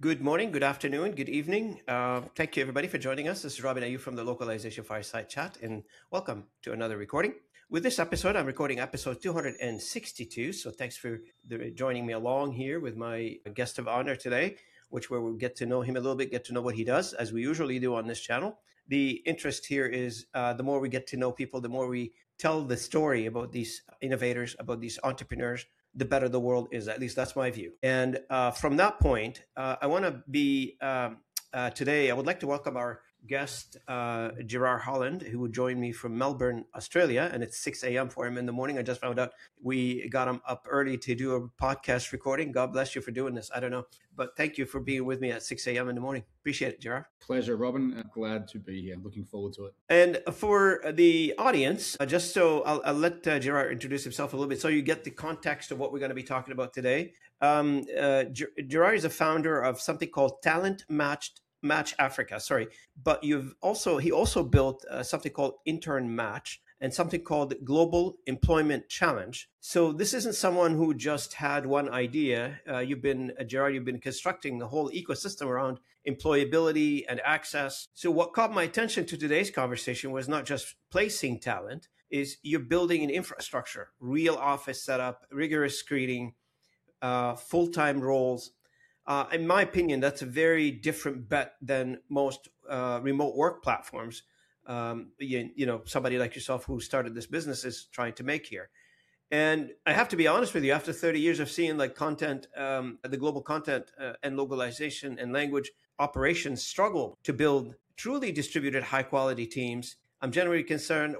Good morning, good afternoon, good evening. Thank you, everybody, for joining us. This is Robin Ayu from the Localization Fireside Chat, and welcome to another recording. With this episode, I'm recording episode 262. So thanks for joining me along here with my guest of honor today, where we'll get to know him a little bit, get to know what he does, as we usually do on this channel. The interest here is the more we get to know people, the more we tell the story about these innovators, about these entrepreneurs, the better the world is. At least that's my view. And from that point, I want to be today, I would like to welcome our guest, Gerard Holland, who would join me from Melbourne, Australia. And it's 6 a.m. for him in the morning. I just found out we got him up early to do a podcast recording. God bless you for doing this. I don't know. But thank you for being with me at 6 a.m. in the morning. Appreciate it, Gerard. Pleasure, Robin. Glad to be here. Looking forward to it. And for the audience, just so I'll let Gerard introduce himself a little bit so you get the context of what we're going to be talking about today. Gerard is a founder of something called Talent Match Africa. Sorry, but he also built something called Intern Match and something called Global Employment Challenge. So this isn't someone who just had one idea. Gerard, you've been constructing the whole ecosystem around employability and access. So what caught my attention to today's conversation was not just placing talent, is you're building an infrastructure, real office setup, rigorous screening, full-time roles. In my opinion, that's a very different bet than most remote work platforms. Somebody like yourself who started this business is trying to make here. And I have to be honest with you, after 30 years of seeing like content, the global content and localization and language operations struggle to build truly distributed high quality teams, I'm generally concerned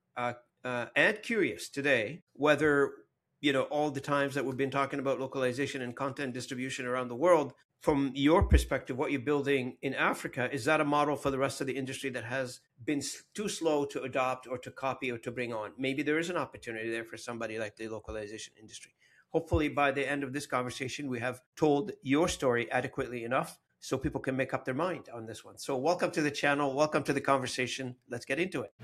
and curious today whether all the times that we've been talking about localization and content distribution around the world, from your perspective, what you're building in Africa, is that a model for the rest of the industry that has been too slow to adopt or to copy or to bring on? Maybe there is an opportunity there for somebody like the localization industry. Hopefully by the end of this conversation, we have told your story adequately enough so people can make up their mind on this one. So welcome to the channel. Welcome to the conversation. Let's get into it.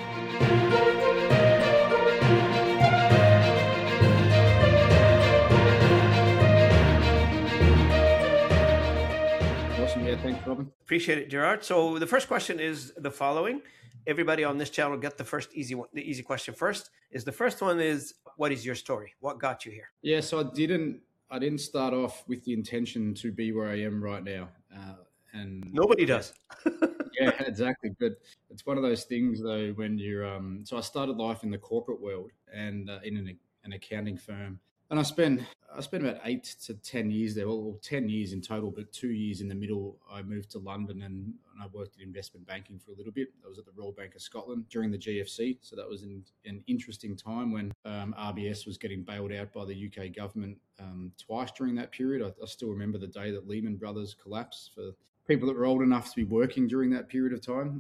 Yeah, thanks, Robin. Appreciate it, Gerard. So the first question is the following. Everybody on this channel get the easy question first. The first one is, what is your story? What got you here? Yeah, so I didn't start off with the intention to be where I am right now. And nobody does. Yeah, exactly. But it's one of those things though, when you're, so I started life in the corporate world and in an accounting firm. And I spent about 8 to 10 years there, well, 10 years in total, but 2 years in the middle. I moved to London and I worked in investment banking for a little bit. I was at the Royal Bank of Scotland during the GFC. So that was an interesting time when RBS was getting bailed out by the UK government twice during that period. I still remember the day that Lehman Brothers collapsed. For people that were old enough to be working during that period of time,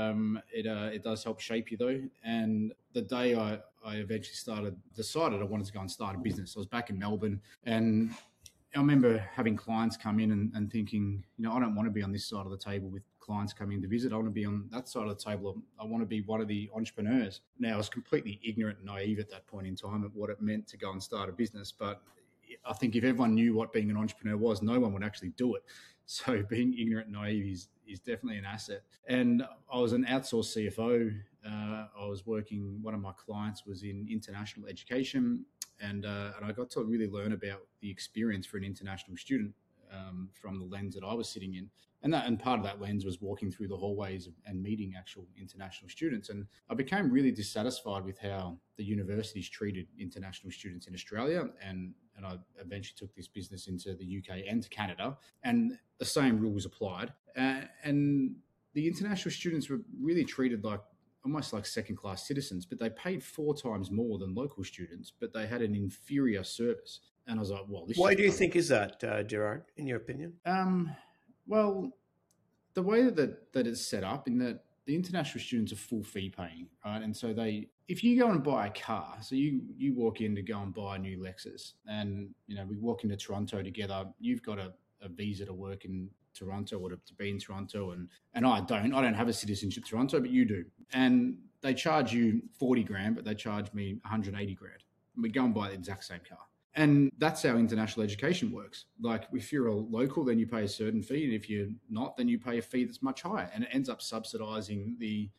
it does help shape you though. And the day I eventually decided I wanted to go and start a business. I was back in Melbourne and I remember having clients come in and thinking, I don't want to be on this side of the table with clients coming to visit. I want to be on that side of the table. I want to be one of the entrepreneurs. Now, I was completely ignorant and naive at that point in time of what it meant to go and start a business. But I think if everyone knew what being an entrepreneur was, no one would actually do it. So being ignorant and naive is definitely an asset. And I was an outsourced CFO. I was working, one of my clients was in international education, and I got to really learn about the experience for an international student from the lens that I was sitting in. And part of that lens was walking through the hallways and meeting actual international students. And I became really dissatisfied with how the universities treated international students in Australia. And I eventually took this business into the UK and to Canada. And the same rules applied. And the international students were really treated almost like second-class citizens, but they paid 4 times more than local students, but they had an inferior service. And I was like, well, why do you think is that, Gerard, in your opinion? Well, the way that it's set up in that the international students are full fee paying, right? And so if you go and buy a car, so you walk in to go and buy a new Lexus and, we walk into Toronto together, you've got a visa to work in Toronto or to be in Toronto and I don't have a citizenship Toronto, but you do. And they charge you 40 grand, but they charge me 180 grand. And we go and buy the exact same car. And that's how international education works. Like if you're a local, then you pay a certain fee, and if you're not, then you pay a fee that's much higher, and it ends up subsidizing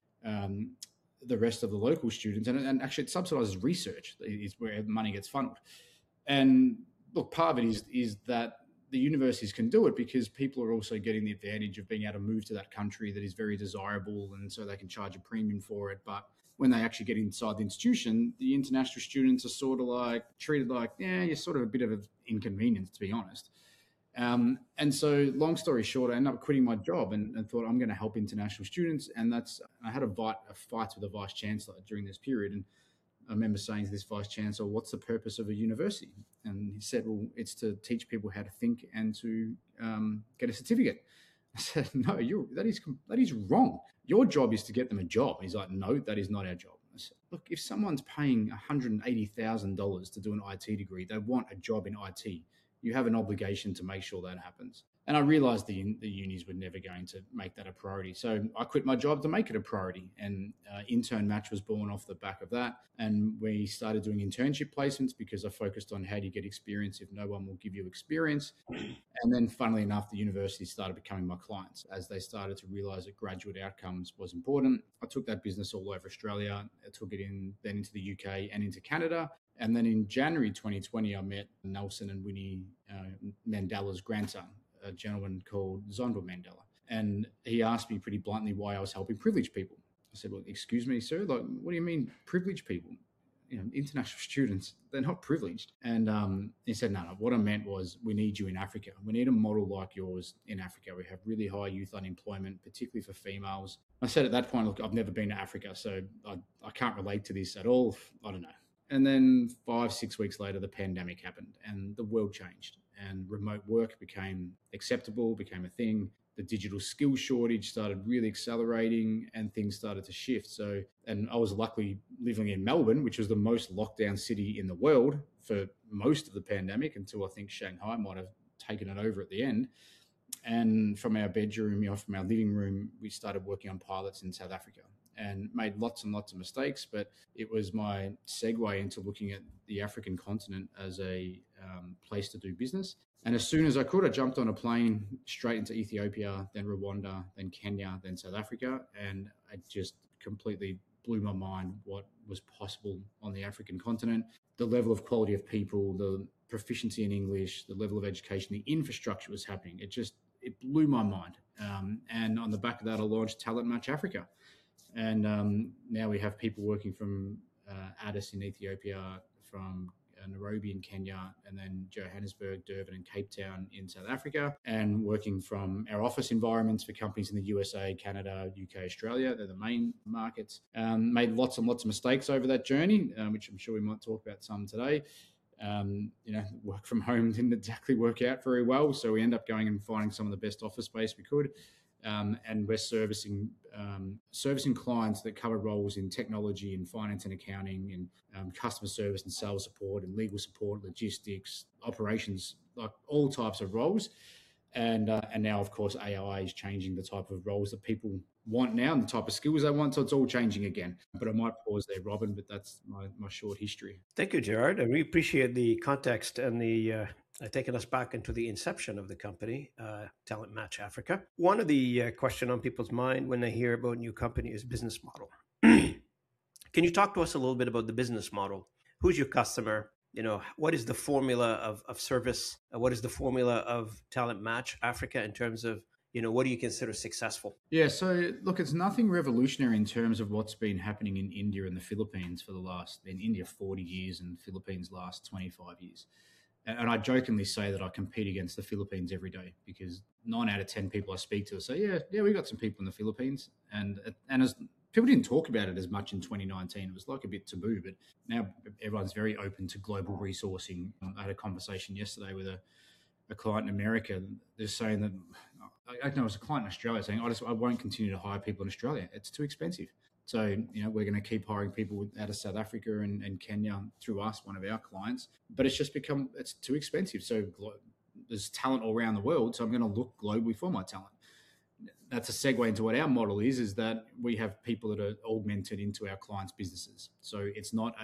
the rest of the local students, and actually it subsidizes research is where money gets funneled. And look, part of it is that the universities can do it because people are also getting the advantage of being able to move to that country that is very desirable, and so they can charge a premium for it. But when they actually get inside the institution, the international students are sort of like treated like, yeah, you're sort of a bit of an inconvenience, to be honest. And so, long story short, I ended up quitting my job and thought I'm going to help international students. And I had a fight with the vice chancellor during this period, and I remember saying to this vice chancellor, "What's the purpose of a university?" And he said, "Well, it's to teach people how to think and to get a certificate." I said, "No, that is wrong. Your job is to get them a job." He's like, "No, that is not our job." I said, "Look, if someone's paying $180,000 to do an IT degree, they want a job in IT. You have an obligation to make sure that happens." And I realized the unis were never going to make that a priority. So I quit my job to make it a priority. And Intern Match was born off the back of that. And we started doing internship placements because I focused on how do you get experience if no one will give you experience. And then, funnily enough, the university started becoming my clients as they started to realize that graduate outcomes was important. I took that business all over Australia. I took it then into the UK and into Canada. And then in January 2020, I met Nelson and Winnie Mandela's grandson, a gentleman called Zondra Mandela. And he asked me pretty bluntly why I was helping privileged people. I said, "Well, excuse me, sir, like, what do you mean privileged people? International students, they're not privileged." And he said, no, what I meant was we need you in Africa. We need a model like yours in Africa. We have really high youth unemployment, particularly for females. I said at that point, look, I've never been to Africa, so I can't relate to this at all. I don't know. And then 5-6 weeks later, the pandemic happened and the world changed and remote work became acceptable, became a thing. The digital skill shortage started really accelerating and things started to shift. So, and I was luckily living in Melbourne, which was the most lockdown city in the world for most of the pandemic until I think Shanghai might have taken it over at the end. And from our bedroom, from our living room, we started working on pilots in South Africa and made lots and lots of mistakes. But it was my segue into looking at the African continent as a place to do business. And as soon as I could, I jumped on a plane straight into Ethiopia, then Rwanda, then Kenya, then South Africa. And it just completely blew my mind what was possible on the African continent. The level of quality of people, the proficiency in English, the level of education, the infrastructure was happening. It blew my mind. And on the back of that, I launched Talent Match Africa. And now we have people working from Addis in Ethiopia, from Nairobi in Kenya, and then Johannesburg, Durban, and Cape Town in South Africa, and working from our office environments for companies in the USA, Canada, UK, Australia. They're the main markets. Made lots and lots of mistakes over that journey, which I'm sure we might talk about some today. Work from home didn't exactly work out very well, so we end up going and finding some of the best office space we could. And we're servicing clients that cover roles in technology and finance and accounting and customer service and sales support and legal support, logistics, operations, like all types of roles. And now, of course, AI is changing the type of roles that people want now and the type of skills they want. So it's all changing again. But I might pause there, Robin, but that's my short history. Thank you, Gerard. I really appreciate the context and the taking us back into the inception of the company, Talent Match Africa. One of the question on people's mind when they hear about a new company is business model. Can you talk to us a little bit about the business model? Who's your customer? What is the formula of service? What is the formula of Talent Match Africa in terms of, what do you consider successful? Yeah, so look, it's nothing revolutionary in terms of what's been happening in India and the Philippines in India 40 years and Philippines last 25 years. And I jokingly say that I compete against the Philippines every day because 9 out of 10 people I speak to say, yeah, we got some people in the Philippines. And as people didn't talk about it as much in 2019, it was like a bit taboo, but now everyone's very open to global resourcing. I had a conversation yesterday with a client in America. They're saying that, I know it was a client in Australia saying, I won't continue to hire people in Australia. It's too expensive. So, we're going to keep hiring people out of South Africa and Kenya through us, one of our clients. But it's just it's too expensive. So there's talent all around the world. So I'm going to look globally for my talent. That's a segue into what our model is that we have people that are augmented into our clients' businesses. So it's not a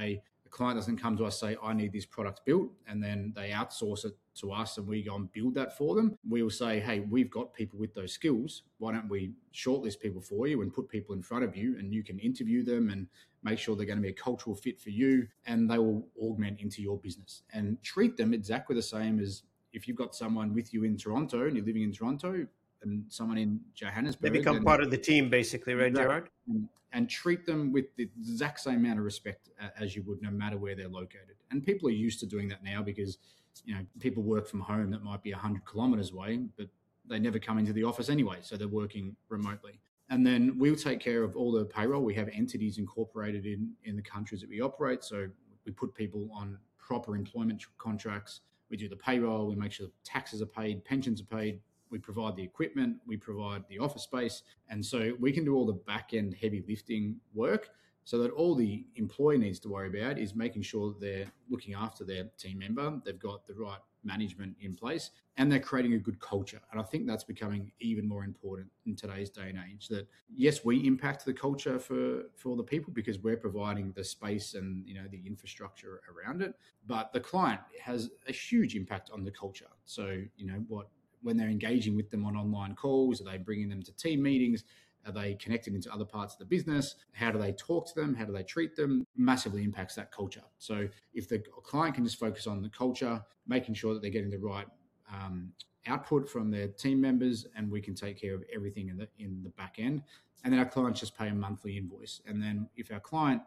The client doesn't come to us say, I need this product built, and then they outsource it to us and we go and build that for them. We will say, hey, we've got people with those skills. Why don't we shortlist people for you and put people in front of you, and you can interview them and make sure they're going to be a cultural fit for you, and they will augment into your business, and treat them exactly the same as if you've got someone with you in Toronto and you're living in Toronto and someone in Johannesburg. They become part of the team, basically, right, Gerard? And treat them with the exact same amount of respect as you would, no matter where they're located. And people are used to doing that now because, people work from home that might be 100 kilometers away, but they never come into the office anyway, so they're working remotely. And then we'll take care of all the payroll. We have entities incorporated in the countries that we operate, so we put people on proper employment contracts. We do the payroll, we make sure taxes are paid, pensions are paid, we provide the equipment, we provide the office space. And so we can do all the back-end heavy lifting work, so that all the employee needs to worry about is making sure that they're looking after their team member, they've got the right management in place, and they're creating a good culture. And I think that's becoming even more important in today's day and age, that yes, we impact the culture for the people because we're providing the space and the infrastructure around it, but the client has a huge impact on the culture. So when they're engaging with them on online calls, are they bringing them to team meetings? Are they connected into other parts of the business? How do they talk to them? How do they treat them? Massively impacts that culture. So if the client can just focus on the culture, making sure that they're getting the right output from their team members, and we can take care of everything in the back end. And then our clients just pay a monthly invoice. And then if our client,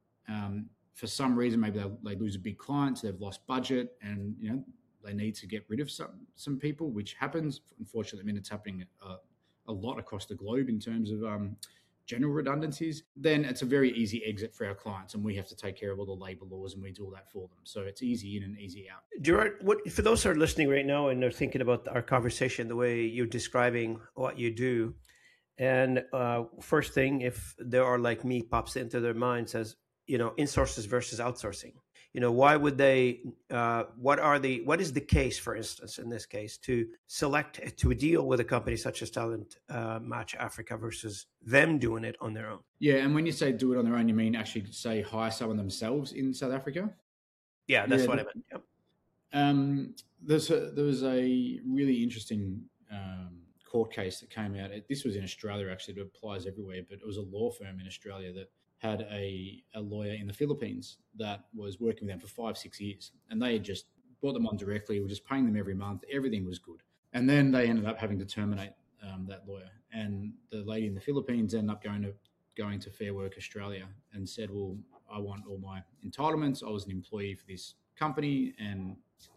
for some reason, maybe they lose a big client, so they've lost budget, and they need to get rid of some people, which happens. Unfortunately, it's happening a lot across the globe in terms of general redundancies. Then it's a very easy exit for our clients, and we have to take care of all the labor laws, and we do all that for them. So it's easy in and easy out. Gerard, for those who are listening right now and they're thinking about our conversation, the way you're describing what you do, and first thing, if they are like me, pops into their mind says, insources versus outsourcing. Why would they, what is the case, for instance, in this case, to select to deal with a company such as Talent Match Africa versus them doing it on their own? Yeah. And when you say do it on their own, you mean actually say hire someone themselves in South Africa? Yeah, that's what I meant. Yep. There was a really interesting court case that came out. This was in Australia, actually, but it applies everywhere. But it was a law firm in Australia that had a lawyer in the Philippines that was working with them for 5-6 years. And they had just brought them on directly, were just paying them every month. Everything was good. And then they ended up having to terminate that lawyer. And the lady in the Philippines ended up going to Fair Work Australia and said, well, I want all my entitlements. I was an employee for this company, and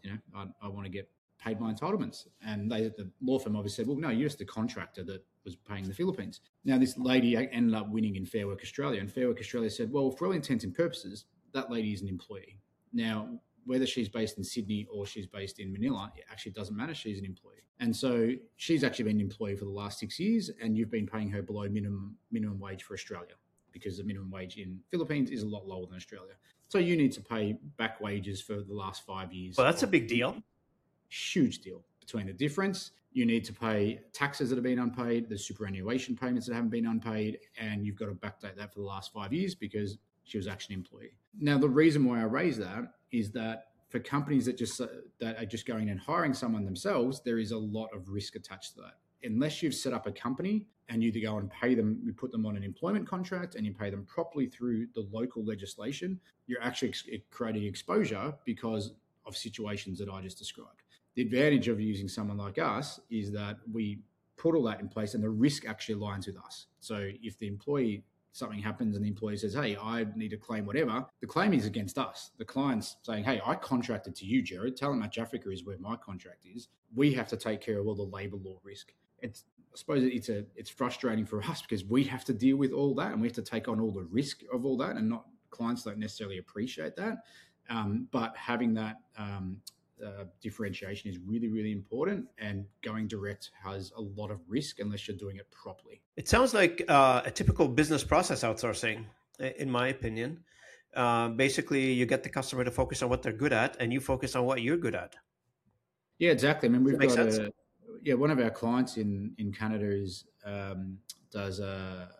I want to get paid my entitlements. And the law firm obviously said, well, no, you're just the contractor that was paying the Philippines. Now, this lady ended up winning in Fair Work Australia, and Fair Work Australia said, well, for all intents and purposes, that lady is an employee. Now, whether she's based in Sydney or she's based in Manila, it actually doesn't matter. She's an employee. And so she's actually been an employee for the last 6 years, and you've been paying her below minimum wage for Australia, because the minimum wage in Philippines is a lot lower than Australia. So you need to pay back wages for the last 5 years. Well, that's a big deal. Huge deal. Between the difference, you need to pay taxes that have been unpaid, the superannuation payments that haven't been unpaid, and you've got to backdate that for the last 5 years because she was actually an employee. Now, the reason why I raise that is that for companies that are just going and hiring someone themselves, there is a lot of risk attached to that. Unless you've set up a company and you go and pay them, you put them on an employment contract and you pay them properly through the local legislation, you're actually creating exposure because of situations that I just described. The advantage of using someone like us is that we put all that in place and the risk actually aligns with us. So if the employee, something happens and the employee says, hey, I need to claim whatever, the claim is against us. The client's saying, hey, I contracted to you, Jared. Talent Match Africa is where my contract is. We have to take care of all the labor law risk. I suppose it's frustrating for us because we have to deal with all that and we have to take on all the risk of all that, and not clients don't necessarily appreciate that. But having that differentiation is really, really important, and going direct has a lot of risk unless you're doing it properly. It sounds like a typical business process outsourcing, in my opinion. Basically, you get the customer to focus on what they're good at, and you focus on what you're good at. Yeah, exactly. I mean, we've got one of our clients in Canada does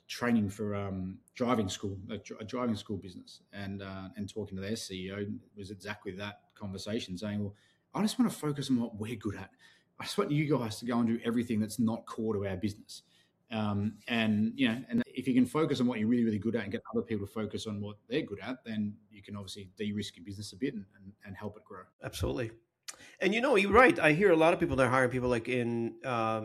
training for driving school, a driving school business, and talking to their CEO was exactly that conversation, saying, "Well, I just want to focus on what we're good at. I just want you guys to go and do everything that's not core to our business." And if you can focus on what you're really, really good at and get other people to focus on what they're good at, then you can obviously de-risk your business a bit and help it grow. Absolutely. And you're right. I hear a lot of people that are hiring people like in,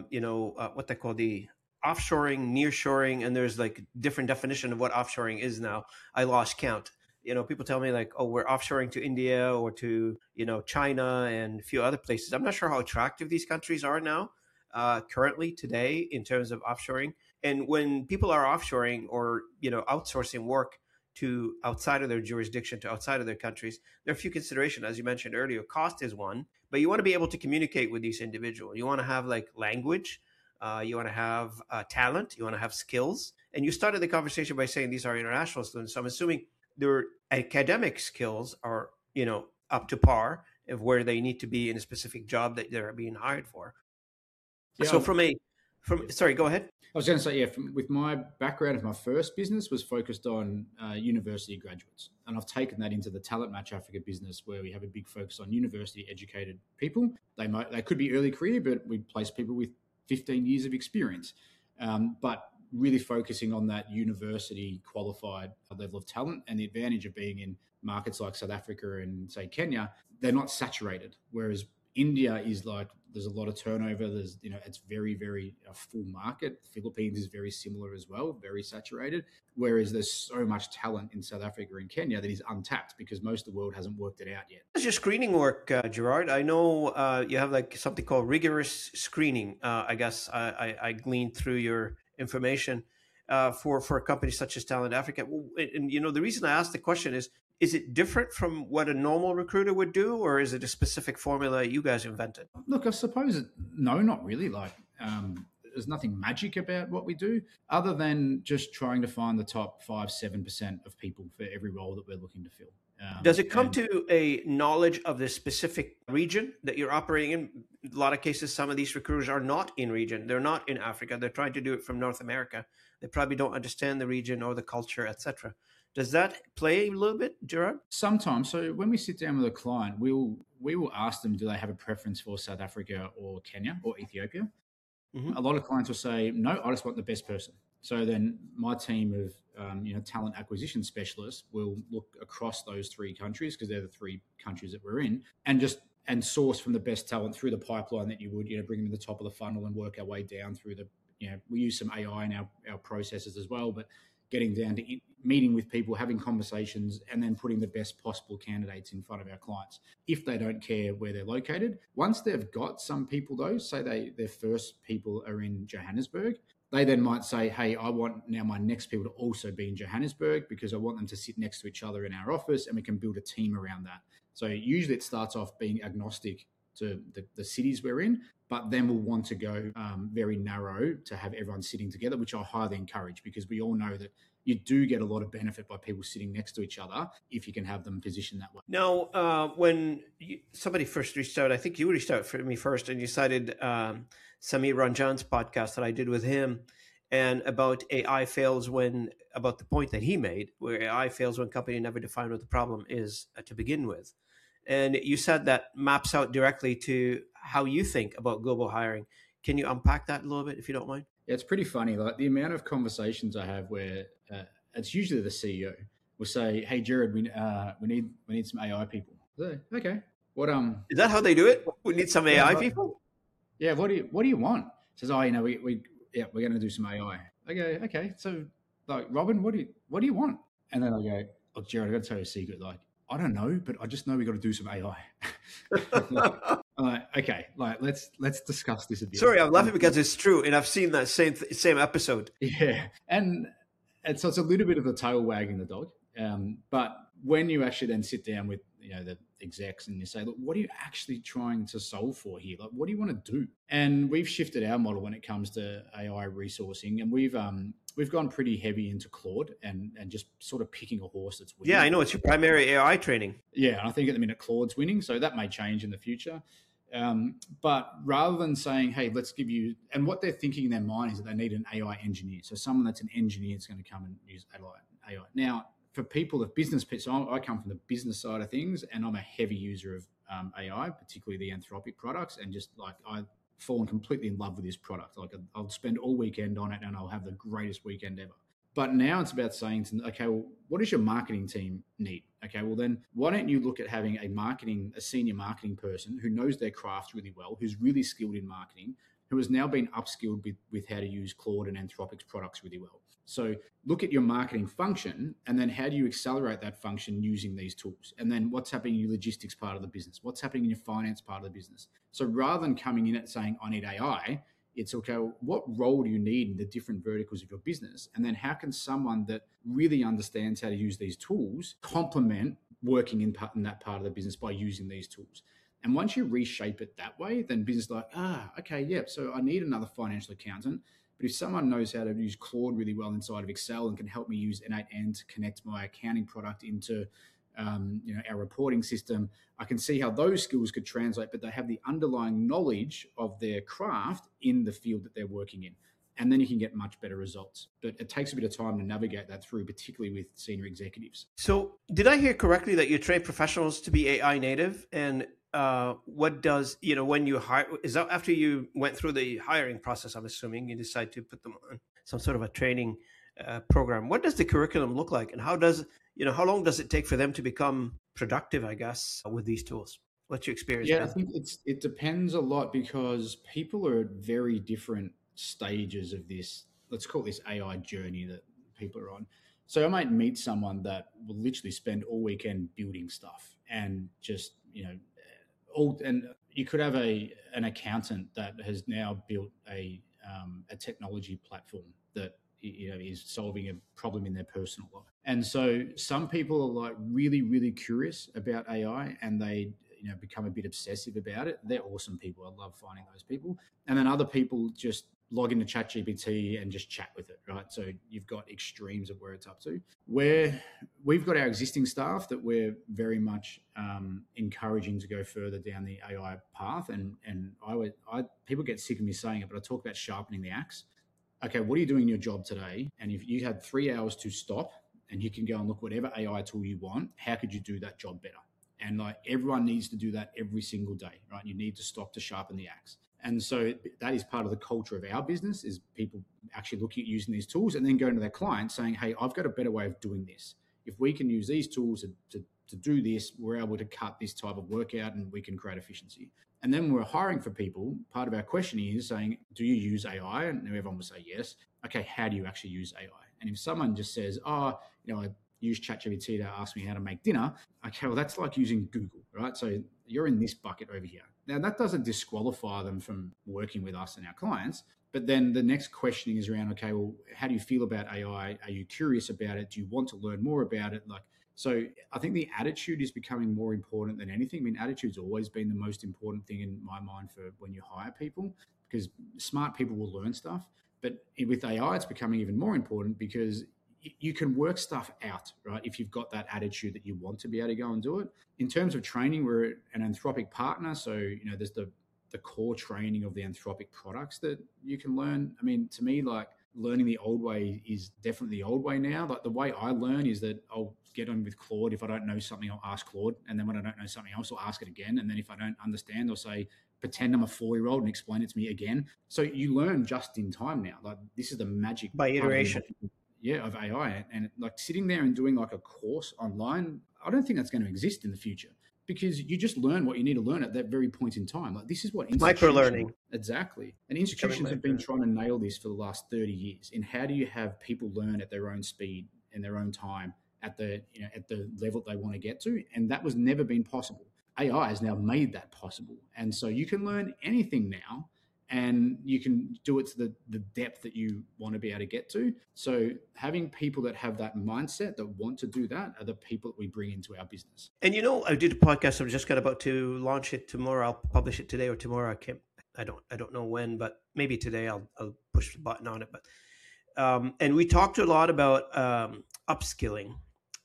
what they call the offshoring, nearshoring, and there's like different definition of what offshoring is now. I lost count. People tell me like, oh, we're offshoring to India or to, China and a few other places. I'm not sure how attractive these countries are now, currently today in terms of offshoring. And when people are offshoring or, outsourcing work to outside of their jurisdiction, to outside of their countries, there are a few considerations. As you mentioned earlier, cost is one, but you want to be able to communicate with these individuals. You want to have like language, you want to have talent, you want to have skills. And you started the conversation by saying these are international students. So I'm assuming their academic skills are, up to par of where they need to be in a specific job that they're being hired for. Yeah. So sorry, go ahead. I was going to say, with my background of my first business was focused on university graduates. And I've taken that into the Talent Match Africa business where we have a big focus on university educated people. They could be early career, but we place people with 15 years of experience. But really focusing on that university qualified level of talent, and the advantage of being in markets like South Africa and say Kenya, they're not saturated. Whereas India is like, there's a lot of turnover. It's very, very a full market. The Philippines is very similar as well, very saturated. Whereas there's so much talent in South Africa and Kenya that is untapped because most of the world hasn't worked it out yet. How's your screening work, Gerard? I know you have like something called rigorous screening. I guess I gleaned through your information for a company such as Talent Africa. And the reason I asked the question is it different from what a normal recruiter would do, or is it a specific formula you guys invented? Look, I suppose no, not really. Like, there's nothing magic about what we do other than just trying to find the top 5-7% of people for every role that we're looking to fill. Does it come to a knowledge of the specific region that you're operating in? A lot of cases, some of these recruiters are not in region. They're not in Africa. They're trying to do it from North America. They probably don't understand the region or the culture, etc. Does that play a little bit, Gerard? Sometimes. So when we sit down with a client, we will ask them, do they have a preference for South Africa or Kenya or Ethiopia? Mm-hmm. A lot of clients will say, no, I just want the best person. So then my team of talent acquisition specialists will look across those three countries, because they're the three countries that we're in, and source from the best talent through the pipeline that you would, bring them to the top of the funnel and work our way down through we use some AI in our processes as well, but getting down to meeting with people, having conversations, and then putting the best possible candidates in front of our clients. If they don't care where they're located, once they've got some people though, say their first people are in Johannesburg, they then might say, hey, I want now my next people to also be in Johannesburg because I want them to sit next to each other in our office, and we can build a team around that. So usually it starts off being agnostic to the cities we're in, but then we'll want to go very narrow to have everyone sitting together, which I highly encourage, because we all know that you do get a lot of benefit by people sitting next to each other if you can have them positioned that way. Now, when somebody first reached out, I think you reached out for me first, and you cited Samir Ranjan's podcast that I did with him, and about AI fails about the point that he made, where AI fails when company never define what the problem is to begin with. And you said that maps out directly to how you think about global hiring. Can you unpack that a little bit, if you don't mind? Yeah, it's pretty funny. Like the amount of conversations I have where it's usually the CEO will say, "Hey, Jared, we need some AI people." So, okay, what is that how they do it? We need some AI people. Yeah, what do you want? Says, "Oh, we're going to do some AI." Okay. So, like, Robin, what do you want? And then I go, "Look, Jared, I got to tell you a secret. Like, I don't know, but I just know we got to do some AI." Okay, let's discuss this a bit. Sorry, I'm laughing because it's true, and I've seen that same episode. Yeah, and so it's a little bit of the tail wagging the dog. But when you actually then sit down with the execs and you say, look, what are you actually trying to solve for here? Like, what do you want to do? And we've shifted our model when it comes to AI resourcing, and we've gone pretty heavy into Claude and just sort of picking a horse that's winning. Yeah, I know it's your primary AI training. Yeah, and I think at the minute Claude's winning, so that may change in the future. But rather than saying, hey, let's give you, and what they're thinking in their mind is that they need an AI engineer. So someone that's an engineer is going to come and use AI. Now, for people of business, so I come from the business side of things, and I'm a heavy user of AI, particularly the Anthropic products, and just like I've fallen completely in love with this product. Like I'll spend all weekend on it, and I'll have the greatest weekend ever. But now it's about saying to them, okay, well, what does your marketing team need? Okay, well then why don't you look at having a senior marketing person who knows their craft really well, who's really skilled in marketing, who has now been upskilled with how to use Claude and Anthropic's products really well. So look at your marketing function, and then how do you accelerate that function using these tools? And then what's happening in your logistics part of the business? What's happening in your finance part of the business? So rather than coming in and saying, I need AI, it's okay, what role do you need in the different verticals of your business? And then how can someone that really understands how to use these tools complement working in that part of the business by using these tools? And once you reshape it that way, then business like, okay, yeah, so I need another financial accountant. But if someone knows how to use Claude really well inside of Excel and can help me use N8N to connect my accounting product into our reporting system, I can see how those skills could translate, but they have the underlying knowledge of their craft in the field that they're working in. And then you can get much better results. But it takes a bit of time to navigate that through, particularly with senior executives. So did I hear correctly that you train professionals to be AI native? And what does, when you hire, is that after you went through the hiring process, I'm assuming you decide to put them on some sort of a training program? What does the curriculum look like, and how long does it take for them to become productive, I guess, with these tools? What's your experience? Yeah, I think it depends a lot because people are at very different stages of this, let's call this AI journey that people are on. So I might meet someone that will literally spend all weekend building stuff and just, and you could have an accountant that has now built a technology platform that is solving a problem in their personal life. And so some people are like really, really curious about AI, and they become a bit obsessive about it. They're awesome people. I love finding those people. And then other people just log into ChatGPT and just chat with it, right? So you've got extremes of where it's up to. Where we've got our existing staff that we're very much encouraging to go further down the AI path. And people get sick of me saying it, but I talk about sharpening the axe. Okay, what are you doing in your job today? And if you had 3 hours to stop and you can go and look whatever AI tool you want, how could you do that job better? And like everyone needs to do that every single day, right? You need to stop to sharpen the axe. And so that is part of the culture of our business, is people actually looking at using these tools and then going to their clients saying, hey, I've got a better way of doing this. If we can use these tools to do this, we're able to cut this type of work out and we can create efficiency. And then when we're hiring for people, part of our questioning is saying, do you use AI? And everyone will say yes. Okay, how do you actually use AI? And if someone just says, I use ChatGPT to ask me how to make dinner, okay, well, that's like using Google, right? So you're in this bucket over here. Now, that doesn't disqualify them from working with us and our clients. But then the next questioning is around, okay, well, how do you feel about AI? Are you curious about it? Do you want to learn more about it? So I think the attitude is becoming more important than anything. I mean, attitude's always been the most important thing in my mind for when you hire people, because smart people will learn stuff. But with AI, it's becoming even more important because you can work stuff out, right? If you've got that attitude that you want to be able to go and do it. In terms of training, we're an Anthropic partner. So, there's the core training of the Anthropic products that you can learn. I mean, to me, like learning the old way is definitely the old way now. Like the way I learn is that I'll get on with Claude. If I don't know something, I'll ask Claude. And then when I don't know something else, I'll ask it again. And then if I don't understand, I'll say, pretend I'm a 4-year-old and explain it to me again. So you learn just in time now. Like this is the magic by iteration. Of AI, and like sitting there and doing like a course online, I don't think that's going to exist in the future, because you just learn what you need to learn at that very point in time. Like this is what micro learning, exactly. And institutions have been trying to nail this for the last 30 years. In how do you have people learn at their own speed in their own time at the level they want to get to, and that was never been possible. AI has now made that possible, and so you can learn anything now. And you can do it to the depth that you want to be able to get to. So having people that have that mindset that want to do that are the people that we bring into our business. And I did a podcast. I'm just about to launch it tomorrow. I'll publish it today or tomorrow. I don't know when, but maybe today I'll push the button on it. But and we talked a lot about upskilling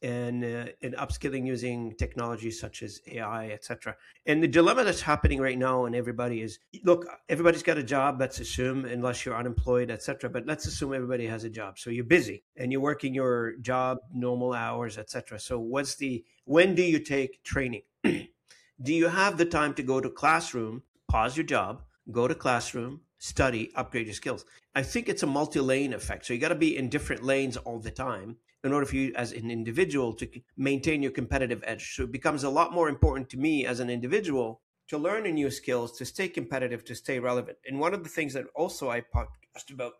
and upskilling using technologies such as AI, etc. And the dilemma that's happening right now, and everybody is look, everybody's got a job. Let's assume, unless you're unemployed, etc. But let's assume everybody has a job. So you're busy and you're working your job, normal hours, etc. So when do you take training? Do you have the time to go to classroom, pause your job, go to classroom, study, upgrade your skills? I think it's a multi-lane effect. So you got to be in different lanes all the time in order for you as an individual to maintain your competitive edge. So it becomes a lot more important to me as an individual to learn new skills, to stay competitive, to stay relevant. And one of the things that also I podcast about,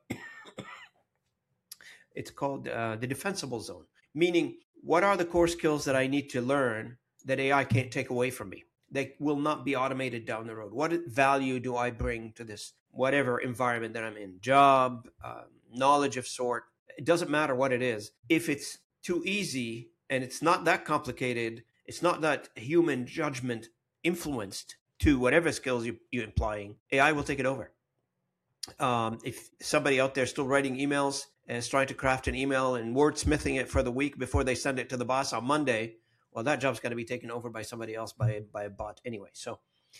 it's called the defensible zone, meaning what are the core skills that I need to learn that AI can't take away from me? They will not be automated down the road. What value do I bring to this, whatever environment that I'm in? Job, knowledge of sort. It doesn't matter what it is. If it's too easy and it's not that complicated, it's not that human judgment influenced to whatever skills you're implying, AI will take it over. If somebody out there is still writing emails and is trying to craft an email and wordsmithing it for the week before they send it to the boss on Monday, well, that job's going to be taken over by somebody else, by a bot anyway. So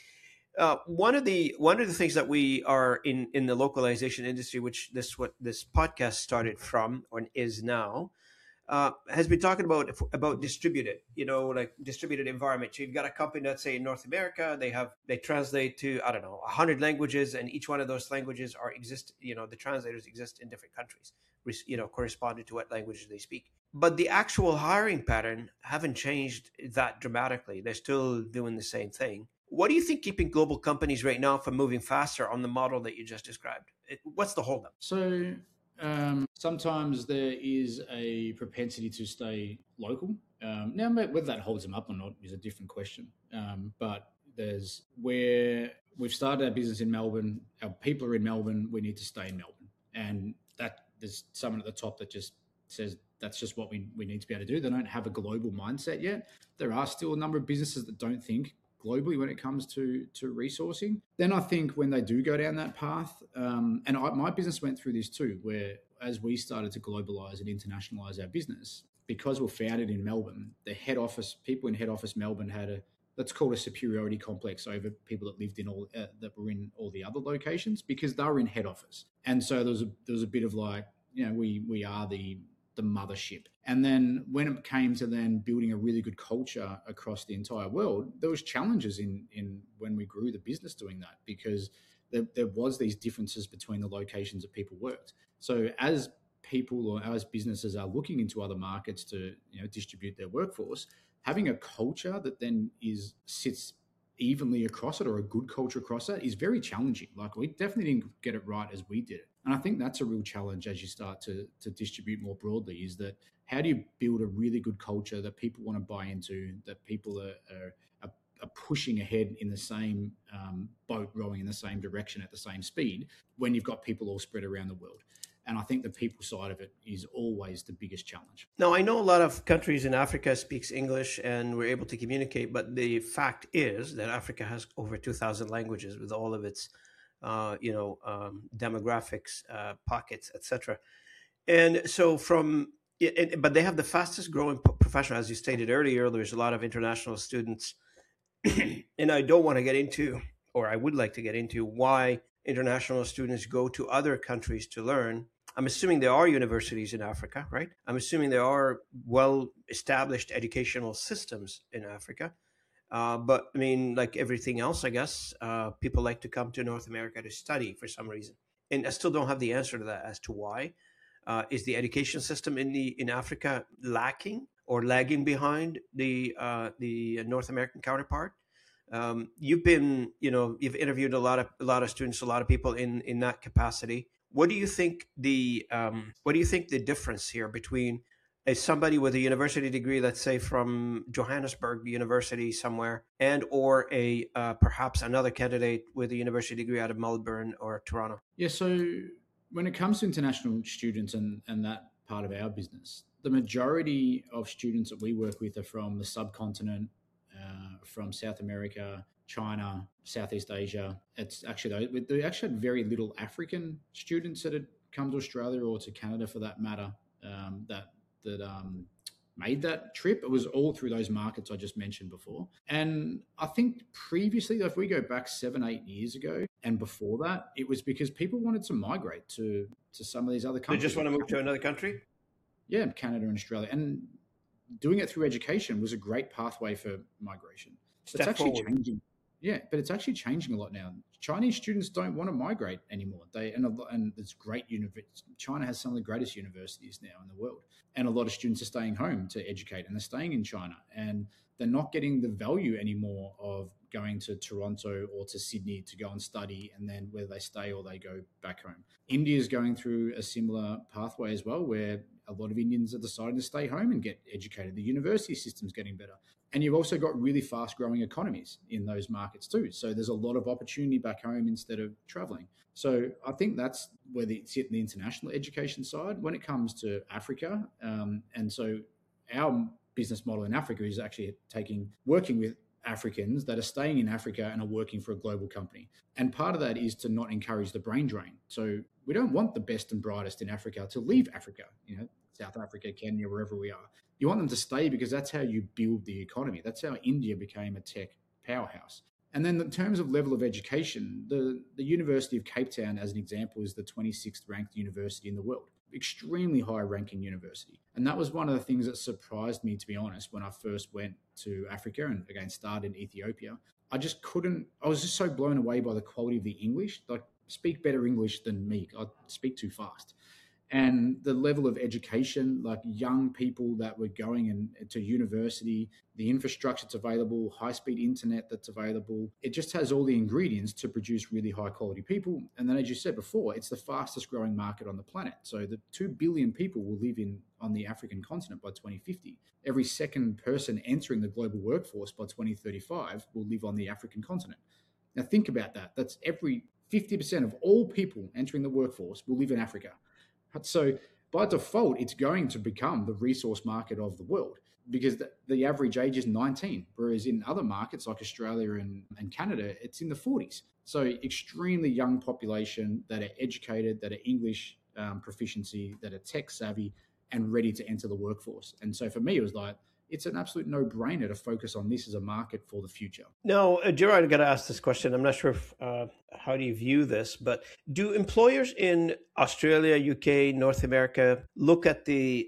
one of the things that we are in the localization industry, which what this podcast started from or is now, has been talking about distributed, like distributed environment. So you've got a company, let's say in North America, they translate to, I don't know, 100 languages, and each one of those languages the translators exist in different countries, corresponding to what languages they speak. But the actual hiring pattern haven't changed that dramatically. They're still doing the same thing. What do you think keeping global companies right now from moving faster on the model that you just described? What's the holdup? So sometimes there is a propensity to stay local. Now, whether that holds them up or not is a different question. But there's where we've started our business in Melbourne. Our people are in Melbourne. We need to stay in Melbourne, and that there's someone at the top that just says that's just what we need to be able to do. They don't have a global mindset yet. There are still a number of businesses that don't think globally when it comes to resourcing. Then I think when they do go down that path, my business went through this too, where as we started to globalize and internationalize our business, because we're founded in Melbourne, the head office, people in head office Melbourne had let's call it a superiority complex over people that lived in that were in all the other locations because they were in head office. And so there was a bit of like, we are the mothership. And then when it came to then building a really good culture across the entire world, there was challenges in when we grew the business doing that because there was these differences between the locations that people worked. So as people or as businesses are looking into other markets to distribute their workforce, having a culture that then sits evenly across it or a good culture across it is very challenging. Like we definitely didn't get it right as we did it. And I think that's a real challenge as you start to distribute more broadly is that how do you build a really good culture that people want to buy into, that people are pushing ahead in the same boat, rowing in the same direction at the same speed when you've got people all spread around the world. And I think the people side of it is always the biggest challenge. Now, I know a lot of countries in Africa speaks English and we're able to communicate, but the fact is that Africa has over 2,000 languages with all of its, demographics, pockets, etc. And so but they have the fastest growing profession, as you stated earlier. There's a lot of international students, and I don't want to get into, or I would like to get into, why international students go to other countries to learn. I'm assuming there are universities in Africa, right? I'm assuming there are well-established educational systems in Africa. But I mean, like everything else, I guess, people like to come to North America to study for some reason. And I still don't have the answer to that as to why. Is the education system in Africa lacking or lagging behind the North American counterpart? You've interviewed a lot of students, a lot of people in that capacity. What do you think the difference here between somebody with a university degree, let's say from Johannesburg University somewhere, and or perhaps another candidate with a university degree out of Melbourne or Toronto? Yeah, so when it comes to international students and that part of our business, the majority of students that we work with are from the subcontinent, from South America, China, Southeast Asia. It's actually they actually had very little African students that had come to Australia or to Canada for that matter. That made that trip. It was all through those markets I just mentioned before. And I think previously, if we go back 7, 8 years ago and before that, it was because people wanted to migrate to some of these other They just countries, want like to move to another country. yeah, Canada and Australia. And doing it through education was a great pathway for migration. It's Step actually forward. changing. Yeah, but it's actually changing a lot now. Chinese students don't want to migrate anymore. And it's great. China has some of the greatest universities now in the world, and a lot of students are staying home to educate, and they're staying in China, and they're not getting the value anymore of going to Toronto or to Sydney to go and study, and then whether they stay or they go back home. India is going through a similar pathway as well, where a lot of Indians are deciding to stay home and get educated. The university system's getting better. And you've also got really fast growing economies in those markets too. So there's a lot of opportunity back home instead of traveling. So I think that's where it's hit in the international education side. When it comes to Africa, and so our business model in Africa is actually working with Africans that are staying in Africa and are working for a global company. And part of that is to not encourage the brain drain. So we don't want the best and brightest in Africa to leave Africa, South Africa, Kenya, wherever we are. You want them to stay because that's how you build the economy. That's how India became a tech powerhouse. And then in terms of level of education, the University of Cape Town, as an example, is the 26th ranked university in the world. Extremely high ranking university. And that was one of the things that surprised me, to be honest, when I first went to Africa and again started in Ethiopia. I was just so blown away by the quality of the English. Like, speak better English than me. I speak too fast. And the level of education, like young people that were going to university, the infrastructure that's available, high-speed internet that's available, it just has all the ingredients to produce really high-quality people. And then, as you said before, it's the fastest growing market on the planet. So the 2 billion people will live on the African continent by 2050. Every second person entering the global workforce by 2035 will live on the African continent. Now, think about that. That's every 50% of all people entering the workforce will live in Africa. So by default, it's going to become the resource market of the world because the average age is 19, whereas in other markets like Australia and Canada, it's in the 40s. So extremely young population that are educated, that are English proficiency, that are tech savvy and ready to enter the workforce. And so for me, it was like, it's an absolute no-brainer to focus on this as a market for the future. Now, Gerard, I got to ask this question. I'm not sure if, how do you view this, but do employers in Australia, UK, North America look at the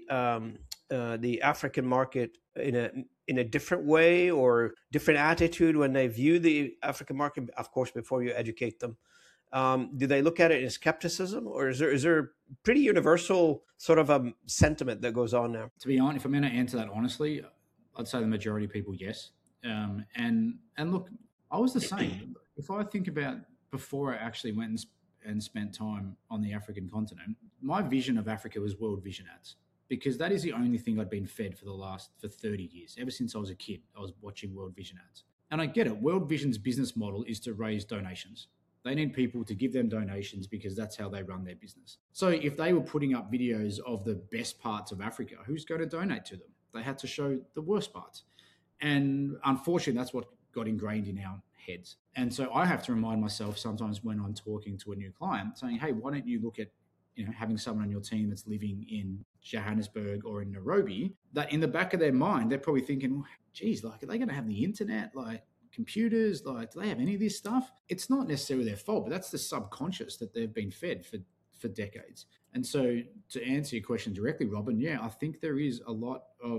African market in a different way or different attitude when they view the African market? Of course, before you educate them, do they look at it in skepticism, or is there pretty universal sort of a sentiment that goes on now? To be honest, if I'm going to answer that honestly, I'd say the majority of people, yes. And look, I was the same. If I think about before I actually went and spent time on the African continent, my vision of Africa was World Vision ads, because that is the only thing I'd been fed for 30 years. Ever since I was a kid, I was watching World Vision ads. And I get it. World Vision's business model is to raise donations. They need people to give them donations because that's how they run their business. So if they were putting up videos of the best parts of Africa, who's going to donate to them? They had to show the worst parts. And unfortunately, that's what got ingrained in our heads. And so I have to remind myself sometimes when I'm talking to a new client saying, hey, why don't you look at having someone on your team that's living in Johannesburg or in Nairobi, that in the back of their mind, they're probably thinking, well, geez, like, are they going to have the internet? Like, computers, like, do they have any of this stuff? It's not necessarily their fault, but that's the subconscious that they've been fed for decades. And so to answer your question directly, Robin, yeah, I think there is a lot of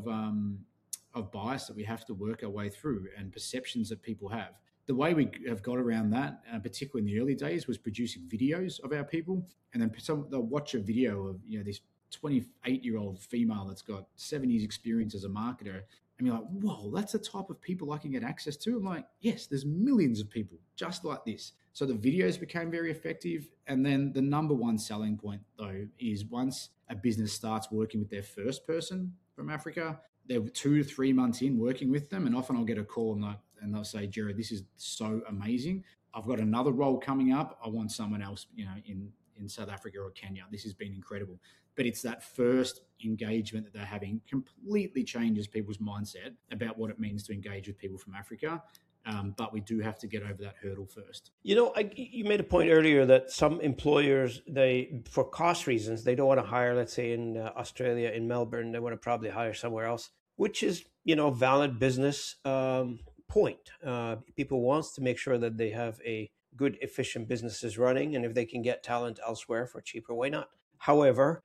bias that we have to work our way through and perceptions that people have. The way we have got around that, particularly in the early days, was producing videos of our people. And then they'll watch a video of this 28-year-old female that's got 7 years experience as a marketer. And you're like, whoa, that's the type of people I can get access to. I'm like, yes, there's millions of people just like this. So the videos became very effective. And then the number one selling point, though, is once a business starts working with their first person from Africa, they're 2 to 3 months in working with them. And often I'll get a call and they'll say, Jared, this is so amazing. I've got another role coming up. I want someone else, in South Africa or Kenya. This has been incredible. But it's that first engagement that they're having completely changes people's mindset about what it means to engage with people from Africa. But we do have to get over that hurdle first. You made a point earlier that some employers, for cost reasons, they don't want to hire, let's say in Australia, in Melbourne, they want to probably hire somewhere else. which is, valid business point. People wants to make sure that they have a good, efficient businesses running, and if they can get talent elsewhere for cheaper, why not? However,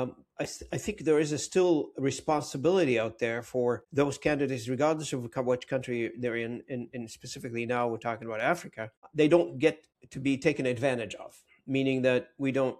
I think there is a still responsibility out there for those candidates, regardless of which country they're in, and specifically now we're talking about Africa. They don't get to be taken advantage of, meaning that we don't.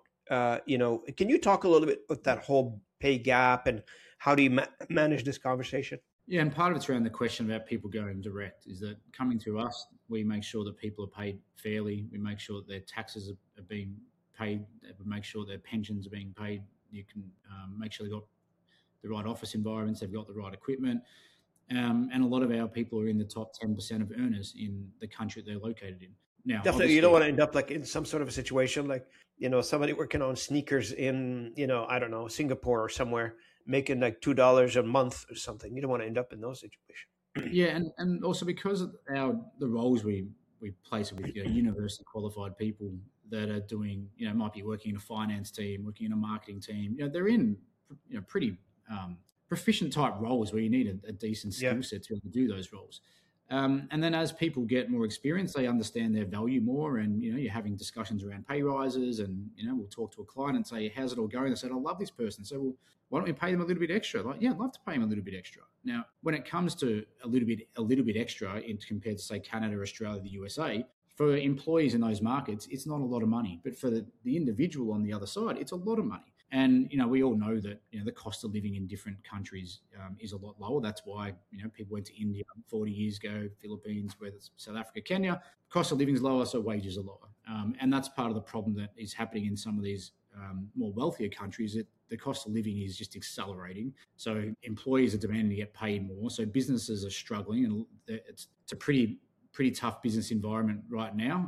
Can you talk a little bit about that whole pay gap and how do you manage this conversation? Yeah, and part of it's around the question about people going direct is that coming to us, we make sure that people are paid fairly. We make sure that their taxes are being paid. We make sure their pensions are being paid. You can make sure they've got the right office environments, they've got the right equipment. And a lot of our people are in the top 10% of earners in the country they're located in. Now, Definitely, you don't want to end up like in some sort of a situation like, somebody working on sneakers in, I don't know, Singapore or somewhere, making like $2 a month or something. You don't want to end up in those situations. Yeah, and also because of the roles we place with university qualified people that are doing, might be working in a finance team, working in a marketing team. They're in pretty proficient type roles where you need a decent skill set to be able to do those roles. And then as people get more experience, they understand their value more, and you're having discussions around pay rises, and we'll talk to a client and say, "How's it all going?" They said, "I love this person." So, well, why don't we pay them a little bit extra? Like, yeah, I'd love to pay them a little bit extra. Now, when it comes to a little bit extra in compared to say Canada, Australia, the USA, for employees in those markets, it's not a lot of money, but for the individual on the other side, it's a lot of money. And we all know that the cost of living in different countries is a lot lower. That's why people went to India 40 years ago, Philippines, whether it's South Africa, Kenya. Cost of living is lower, so wages are lower. And that's part of the problem that is happening in some of these more wealthier countries. That the cost of living is just accelerating. So employees are demanding to get paid more. So businesses are struggling, and it's a pretty tough business environment right now.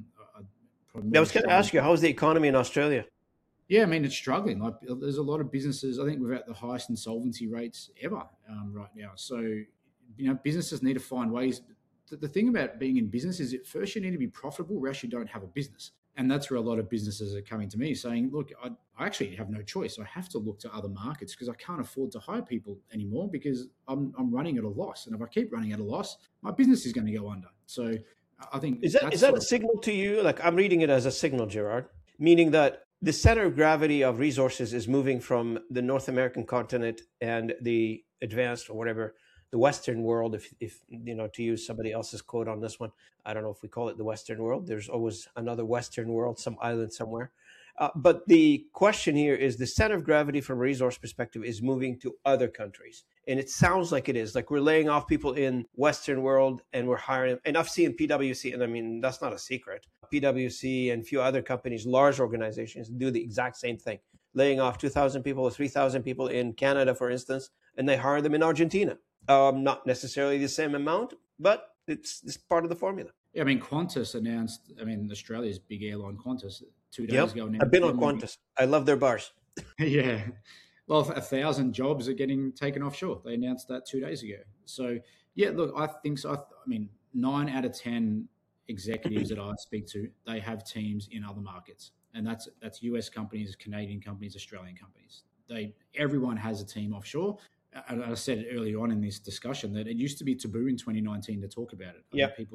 I was going to ask you, how's the economy in Australia? Yeah, I mean, it's struggling. Like, there's a lot of businesses. I think we're at the highest insolvency rates ever right now. So, businesses need to find ways. The thing about being in business is at first you need to be profitable, or else you don't have a business. And that's where a lot of businesses are coming to me saying, look, I actually have no choice. I have to look to other markets because I can't afford to hire people anymore because I'm running at a loss. And if I keep running at a loss, my business is going to go under. So I think is that a signal to you? Like, I'm reading it as a signal, Gerard, meaning that the center of gravity of resources is moving from the North American continent and the advanced or whatever, the Western world, if to use somebody else's quote on this one, I don't know if we call it the Western world. There's always another Western world, some island somewhere. But the question here is the center of gravity from a resource perspective is moving to other countries. And it sounds like it is. Like, we're laying off people in Western world and we're hiring. And I've seen PwC, and I mean, that's not a secret. PwC and a few other companies, large organizations, do the exact same thing. Laying off 2,000 people or 3,000 people in Canada, for instance, and they hire them in Argentina. Not necessarily the same amount, but it's part of the formula. Yeah, I mean, Qantas announced, Australia's big airline, Qantas, 2 days ago. I've been on Qantas. I love their bars. Yeah. Well, 1,000 jobs are getting taken offshore. They announced that 2 days ago. So, yeah, look, I think so. I mean, 9 out of 10 executives that I speak to, they have teams in other markets. And that's US companies, Canadian companies, Australian companies. Everyone has a team offshore. And I said earlier on in this discussion that it used to be taboo in 2019 to talk about it.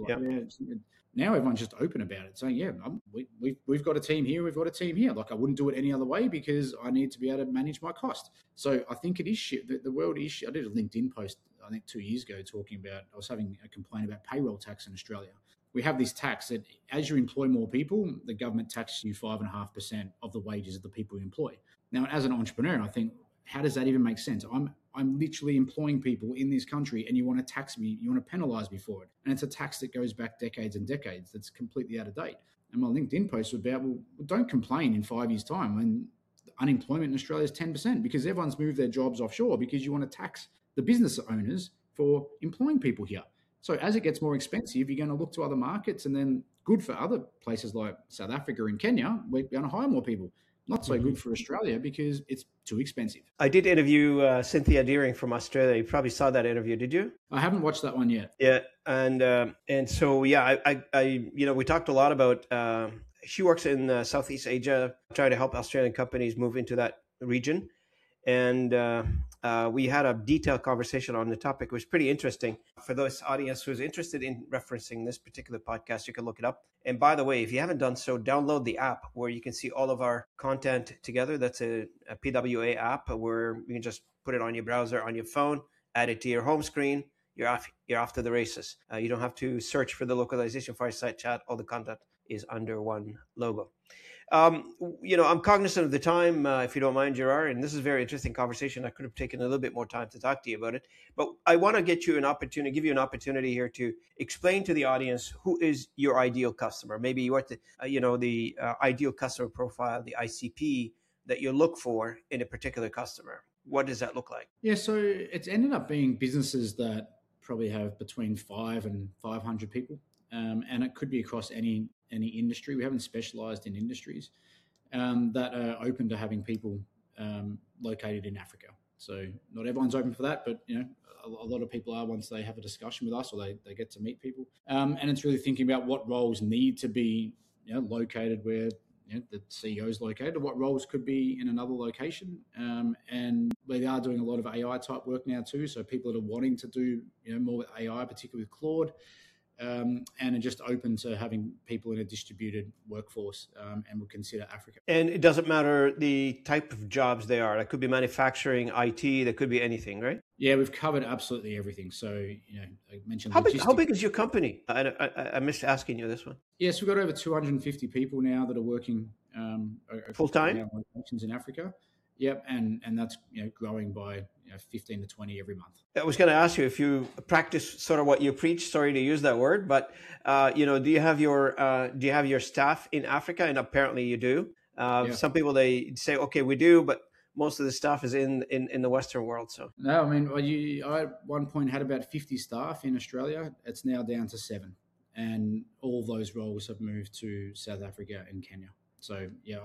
Now everyone's just open about it, saying, we've got a team here, we've got a team here. Like, I wouldn't do it any other way because I need to be able to manage my cost. So I think it is shit. The world is shit. I did a LinkedIn post, I think 2 years ago, talking about, I was having a complaint about payroll tax in Australia. We have this tax that as you employ more people, the government taxes you 5.5% of the wages of the people you employ. Now, as an entrepreneur, I think, how does that even make sense? I'm literally employing people in this country, and you want to tax me, you want to penalize me for it. And it's a tax that goes back decades and decades that's completely out of date. And my LinkedIn post was about, well, don't complain in 5 years' time when unemployment in Australia is 10% because everyone's moved their jobs offshore because you want to tax the business owners for employing people here. So as it gets more expensive, you're going to look to other markets, and then good for other places like South Africa and Kenya, we're going to hire more people. Not so good for Australia because it's too expensive. I did interview Cynthia Deering from Australia. You probably saw that interview, did you? I haven't watched that one yet. Yeah, and so I we talked a lot about. She works in Southeast Asia, trying to help Australian companies move into that region, and We had a detailed conversation on the topic. It was pretty interesting. For those audience who's interested in referencing this particular podcast, you can look it up. And by the way, if you haven't done so, download the app where you can see all of our content together. That's a PWA app where you can just put it on your browser, on your phone, add it to your home screen. You're off to the races. You don't have to search for the localization Fireside Chat. All the content is under one logo. I'm cognizant of the time, if you don't mind, Gerard, and this is a very interesting conversation. I could have taken a little bit more time to talk to you about it, but I want to give you an opportunity here to explain to the audience who is your ideal customer. Maybe you are the ideal customer profile, the ICP that you look for in a particular customer. What does that look like? Yeah, so it's ended up being businesses that probably have between 5 and 500 people, and it could be across any industry. We haven't specialized in industries that are open to having people located in Africa. So not everyone's open for that, but a lot of people are once they have a discussion with us or they get to meet people. And it's really thinking about what roles need to be located where the CEO is located, or what roles could be in another location. And we are doing a lot of AI type work now too. So people that are wanting to do more with AI, particularly with Claude, and are just open to having people in a distributed workforce, and will consider Africa. And it doesn't matter the type of jobs they are. That could be manufacturing, IT, that could be anything, right? Yeah, we've covered absolutely everything. So, I mentioned how big is your company? I missed asking you this one. Yes, we've got over 250 people now that are working full time locations in Africa. Yep, and that's growing by 15 to 20 every month. I was going to ask you if you practice sort of what you preach. Sorry to use that word, but do you have your staff in Africa? And apparently you do. Some people, they say, okay, we do, but most of the staff is in the Western world. So no, I mean, I at one point had about 50 staff in Australia. It's now down to 7, and all those roles have moved to South Africa and Kenya. So yeah,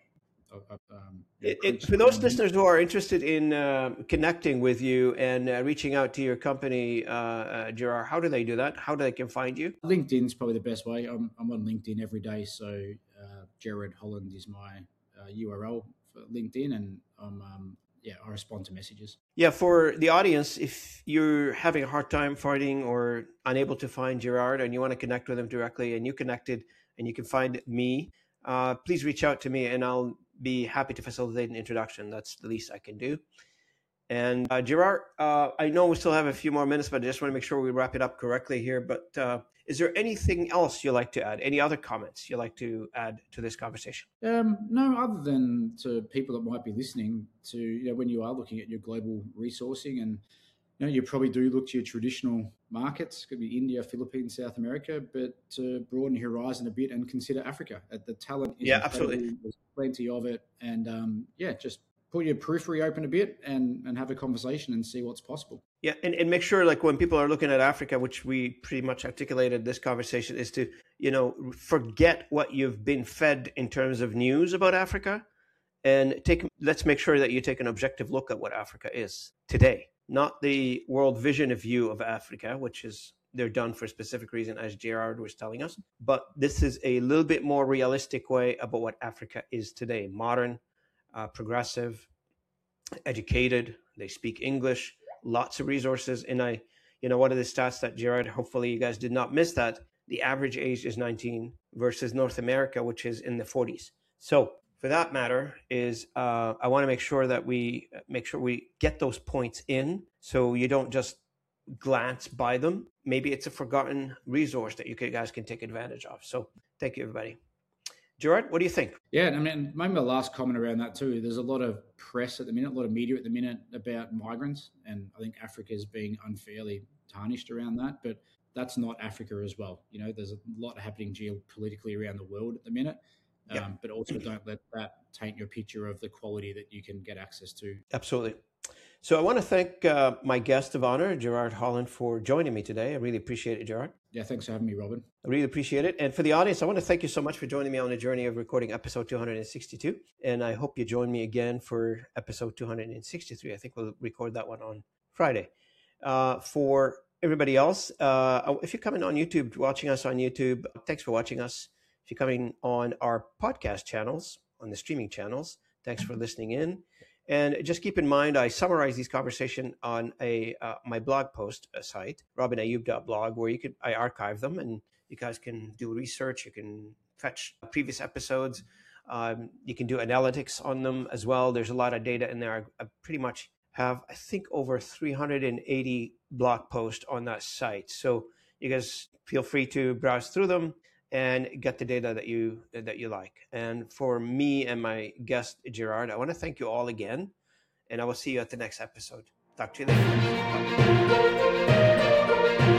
for those listeners who are interested in connecting with you and reaching out to your company, Gerard, how do they do that? How do they can find you? LinkedIn's probably the best way. I'm on LinkedIn every day. So Gerard Holland is my URL for LinkedIn, and I respond to messages. Yeah, for the audience, if you're having a hard time finding or unable to find Gerard and you want to connect with him directly, and you connected and you can find me, please reach out to me and I'll be happy to facilitate an introduction. That's the least I can do. And Gerard, I know we still have a few more minutes, but I just want to make sure we wrap it up correctly here. But is there anything else you'd like to add? Any other comments you'd like to add to this conversation? No, other than to people that might be listening to, when you are looking at your global resourcing, and you probably do look to your traditional markets, could be India, Philippines, South America, but to broaden your horizon a bit and consider Africa. The talent is absolutely. There's plenty of it. And just pull your periphery open a bit and have a conversation and see what's possible. Yeah, and make sure, like, when people are looking at Africa, which we pretty much articulated this conversation, is to, forget what you've been fed in terms of news about Africa, and let's make sure that you take an objective look at what Africa is today. Not the world vision of view of Africa, which is they're done for a specific reason, as Gerard was telling us. But this is a little bit more realistic way about what Africa is today. Modern, progressive, educated. They speak English, lots of resources. And one of the stats that Gerard, hopefully you guys did not miss that. The average age is 19 versus North America, which is in the 40s. So for that matter is I want to make sure that we get those points in, so you don't just glance by them. Maybe it's a forgotten resource that you guys can take advantage of. So thank you, everybody. Gerard, what do you think? Yeah, I mean, maybe the last comment around that too. There's a lot of press at the minute, a lot of media at the minute about migrants, and I think Africa is being unfairly tarnished around that. But that's not Africa as well. There's a lot happening geopolitically around the world at the minute. But also don't let that taint your picture of the quality that you can get access to. Absolutely. So I want to thank my guest of honor, Gerard Holland, for joining me today. I really appreciate it, Gerard. Yeah, thanks for having me, Robin. I really appreciate it. And for the audience, I want to thank you so much for joining me on the journey of recording episode 262. And I hope you join me again for episode 263. I think we'll record that one on Friday. For everybody else, if you're coming on YouTube, watching us on YouTube, thanks for watching us. If you're coming on our podcast channels, on the streaming channels, thanks for listening in. And just keep in mind, I summarize these conversations on my blog post site, robinayub.blog, where I archive them, and you guys can do research. You can fetch previous episodes. You can do analytics on them as well. There's a lot of data in there. I pretty much have, I think, over 380 blog posts on that site. So you guys feel free to browse through them and get the data that you like. And for me and my guest, Gerard, I want to thank you all again, and I will see you at the next episode. Talk to you later.